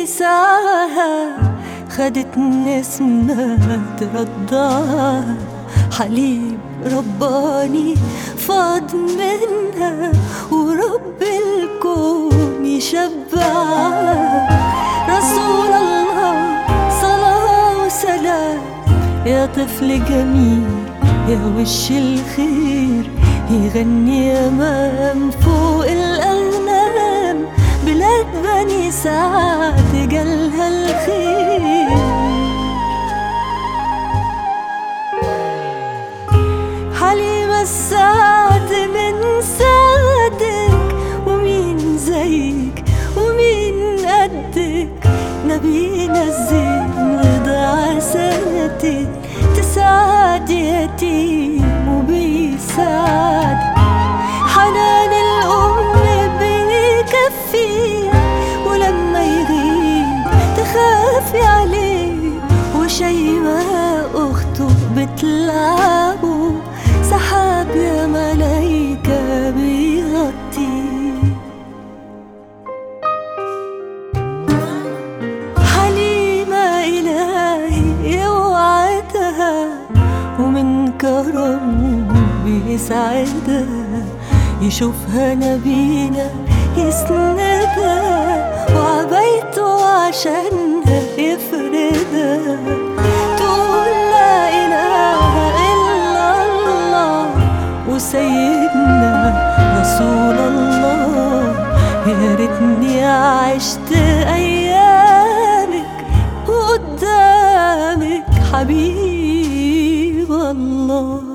ساعة خدت نسمة ترضعها، حليب رباني فاض منها ورب الكون يشبعها. رسول الله صلاة وسلام، يا طفل جميل يا وش الخير، يغني يمام فوق الأغنام، بلاد بني سعد جالها الخير. حليمة السعد من سعدك، ومين زيك ومين قدك، نبينا الزين رضع سنتين، تسعد يتيم وبيسعد. حنان الأم بيكفيه، ولما يغيب تخافي عليه، وشيماء أخته بتلعبه، سحاب يا ملايكة بيغطيه. حليمة إلهي يوعدها، ومن كرمه بيسعدها، يشوفها نبينا يسندها، وعبيته عشانها يفردها. تقول لا إله إلا الله وسيدنا رسول الله، يا ريتني عشت أيامك وقدامك حبيب الله.